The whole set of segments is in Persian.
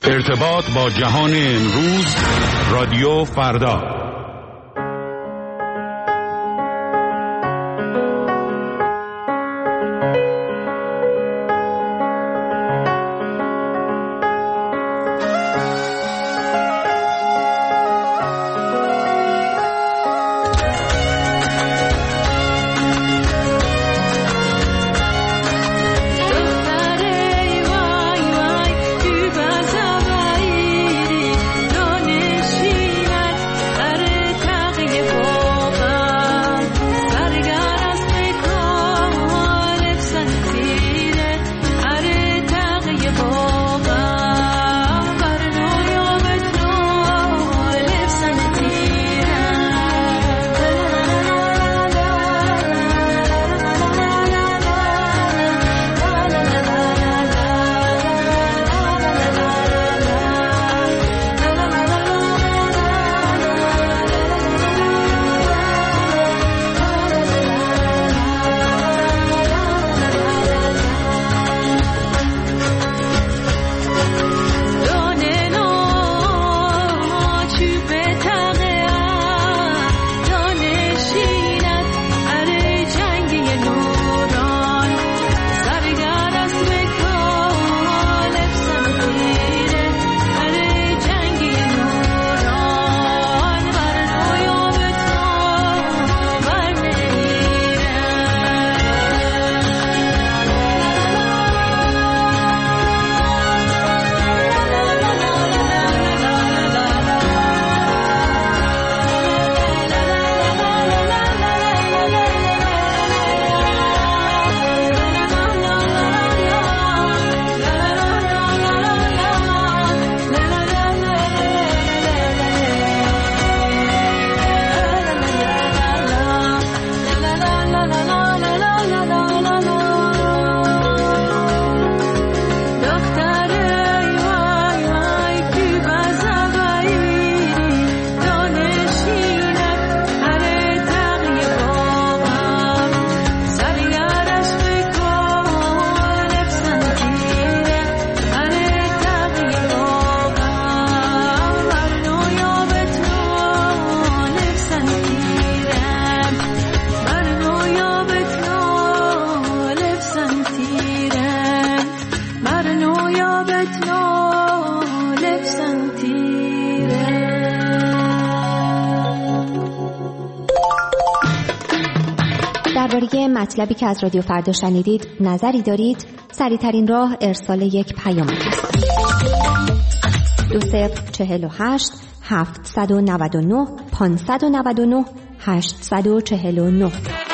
ارتباط با جهان امروز، رادیو فردا. مطلبی که از رادیو فردا شنیدید نظری دارید؟ سریع‌ترین راه ارسال یک پیام است. 2048 799 599 849.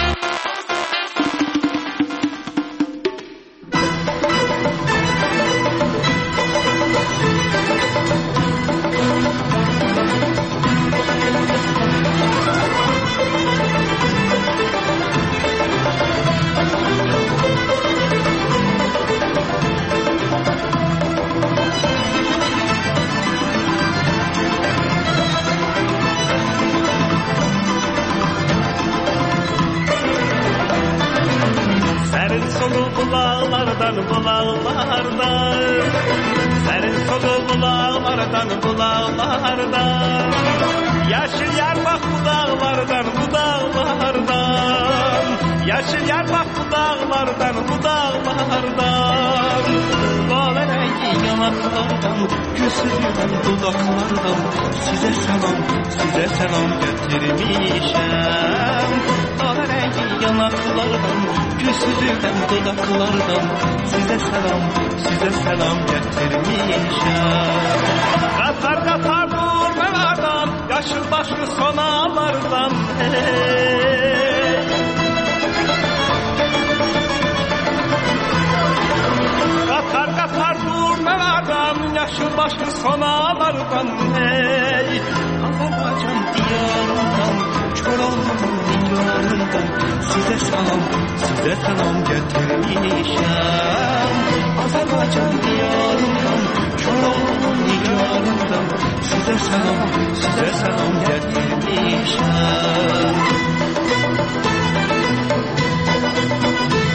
Size selam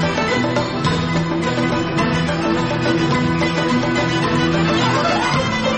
getirmişim.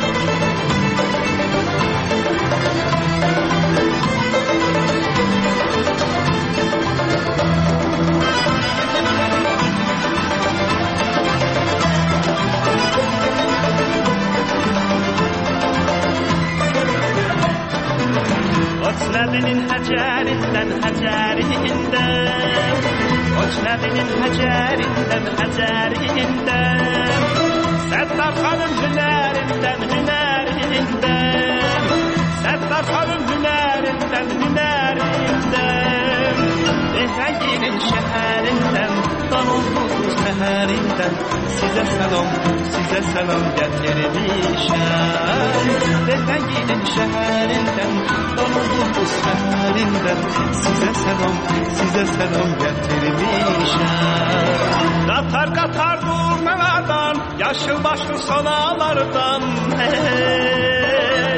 هجرindem Oçnabinin hecerinden hecerinden Settar Hanım hünerinden hünerinden Settar Hanım hünerinden hünerinden Efendi'nin şehrinden Tanıldık seherinden Size selam getirmişem Efendi'nin şehrinden Tanıldık seherinden Size selam getirmişem Katar katar durmalardan Yaşıl başlı sonalardan Hey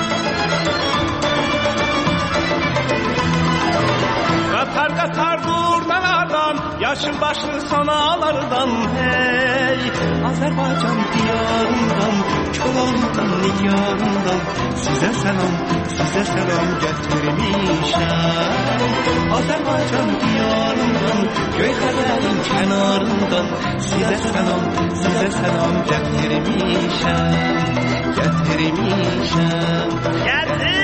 Katar katar durmalardan Yaşıl başlı sonalardan Hey Azerbaycan diyarından Çoğaldan nigarından Size selam getirmişem Azerbaycan diyarından Göyxəbərin kənarından Size selam getirmişem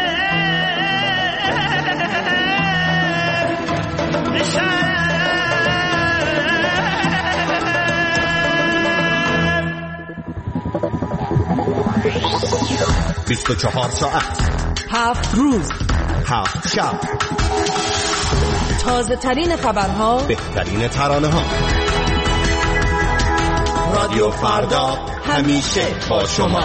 بیست و 24 ساعت 7 روز 7 شب تازه ترین خبرها بهترین ترانه ها رادیو فردا همیشه با شما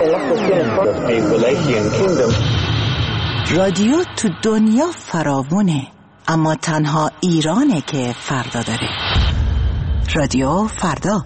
رادیو تو دنیا فراوونه، اما تنها ایرانه که فردا داره. رادیو فردا.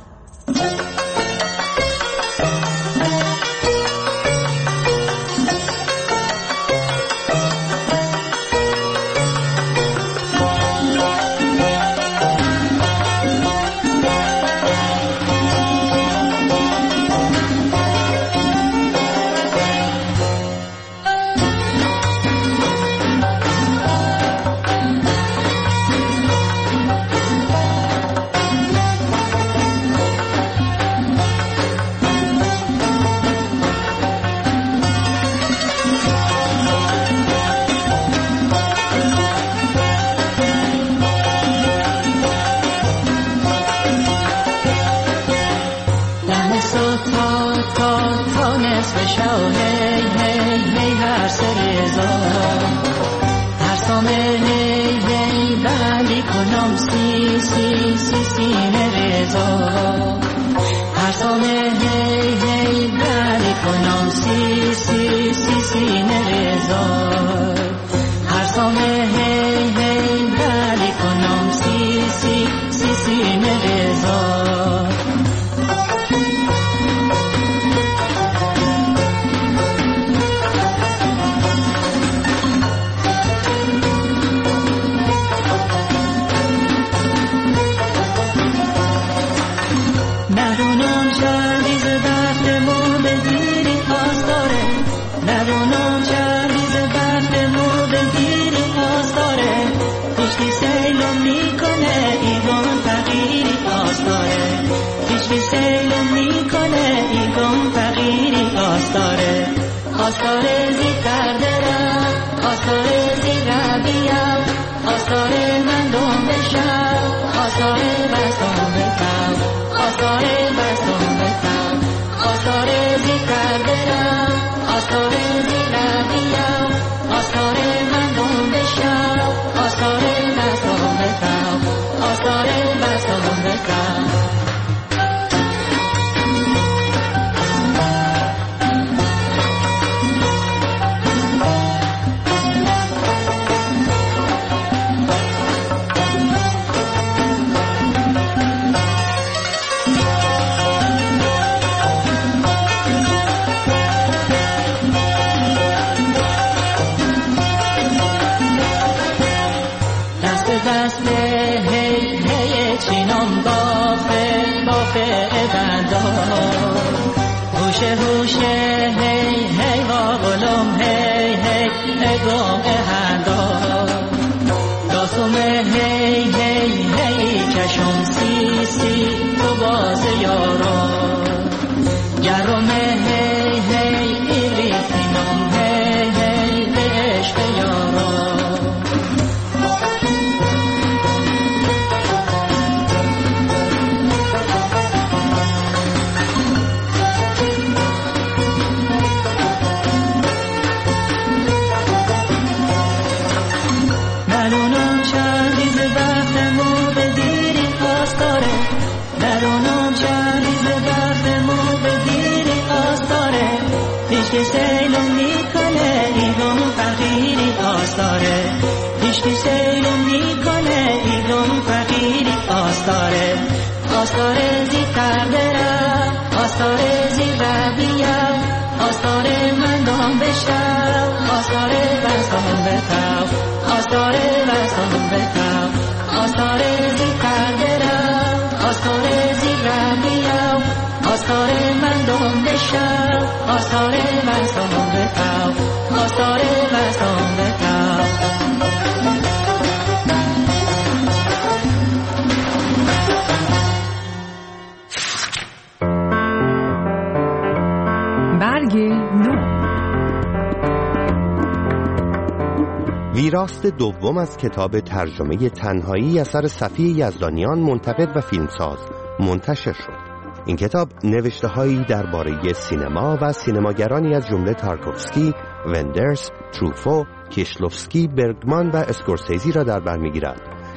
ویراست دوم از کتاب ترجمه تنهایی اثر صفی یزدانیان، منتقد و فیلمساز منتشر شد. این کتاب نوشته‌هایی درباره سینما و سینماگرانی از جمله تارکوفسکی، وندرس، تروفو، کیشلوفسکی، برگمان و اسکورسیزی را در بر می‌گیرد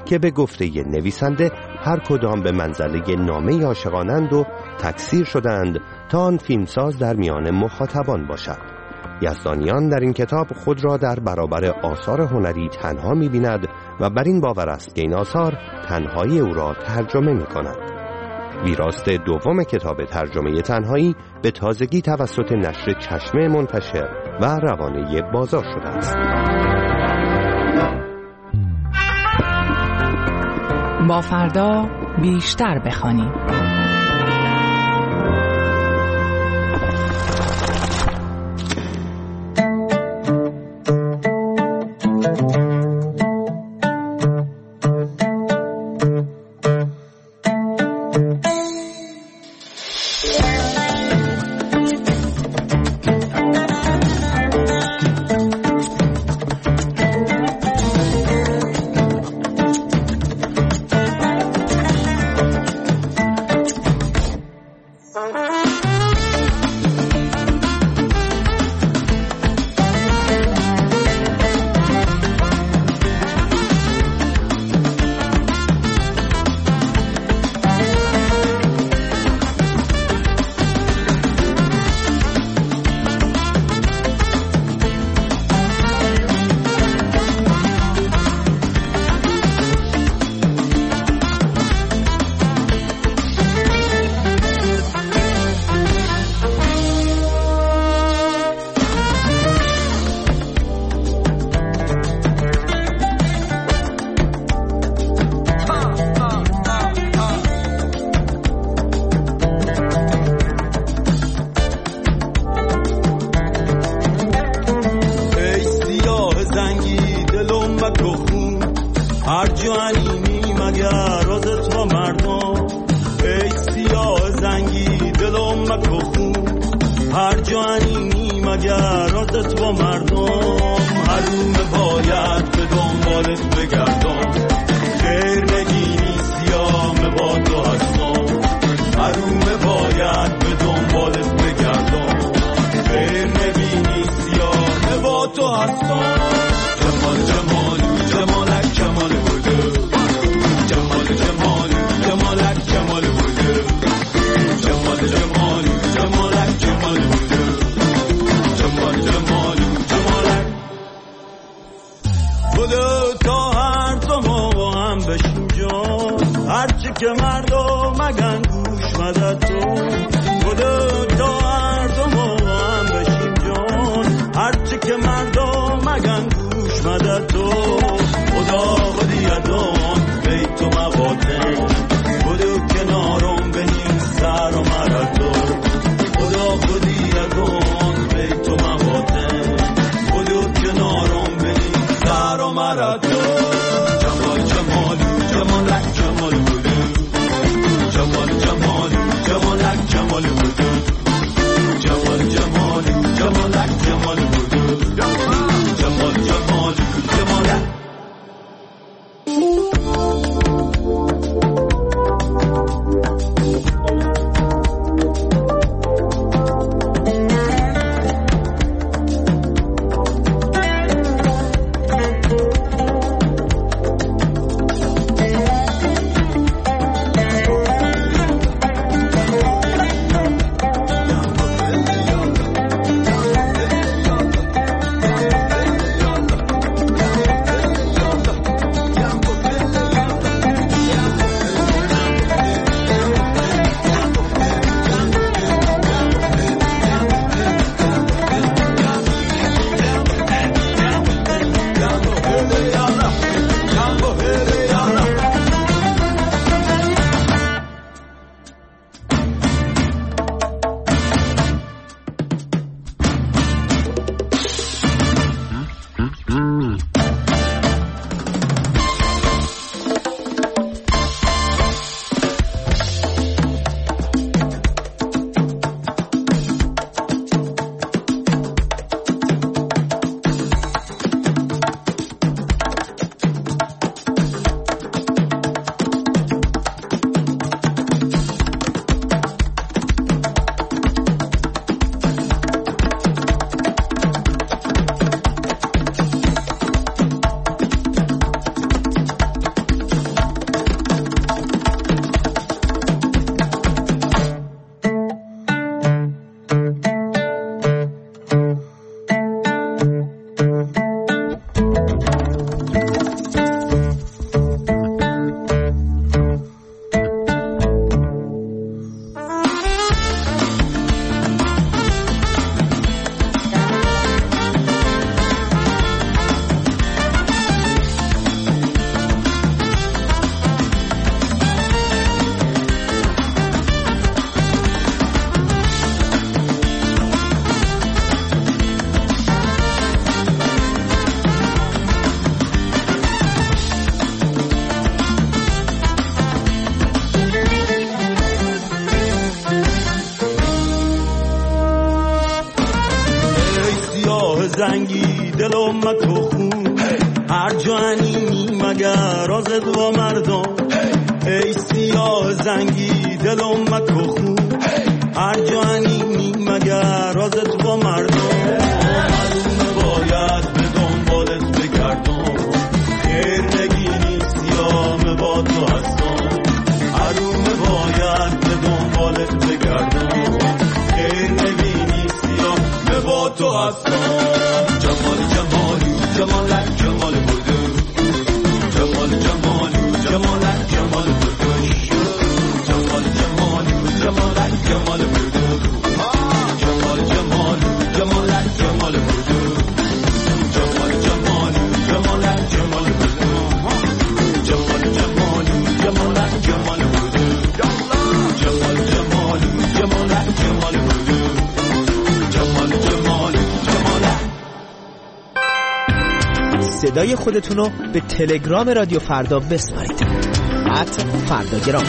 که به گفته نویسنده هر کدام به منزله نامه عاشقانند و تکثیر شدند تا آن فیلمساز در میان مخاطبان باشد. یزدانیان در این کتاب خود را در برابر آثار هنری تنها می‌بیند و بر این باور است که این آثار تنهایی او را ترجمه می‌کند. ویراست دوم کتاب ترجمه تنهایی به تازگی توسط نشر چشمه منتشر و روانه بازار شده است. با فردا بیشتر بخوانیم. جمال زنگی دل امت و خون هر جانی مگر آزد و مردم ای سیاه زنگی دل امت و خون هر جانی مگر آزد و مردم معلومه باید به دنبالت بگردم خیر نگینی سیاه با تو هستم معلومه باید به دنبالت بگردم خیر نگینی سیاه با تو هستم جمال جمالی جمالک جمال بودو جمال جمالی جمالک جمال بودو جمال جمالی جمالک جمال بودو جمال جمالی جمالک جمال بودو جمال جمالی جمالک جمال بودو جمال جمالی جمالک جمال بودو جمال جمالی جمالک جمال بودو جمال جمالی جمالک. صدای خودتونو به تلگرام رادیو فردا بسپارید. @فرداگرام.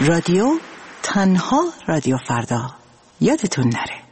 رادیو، تنها رادیو فردا. یادتون نره.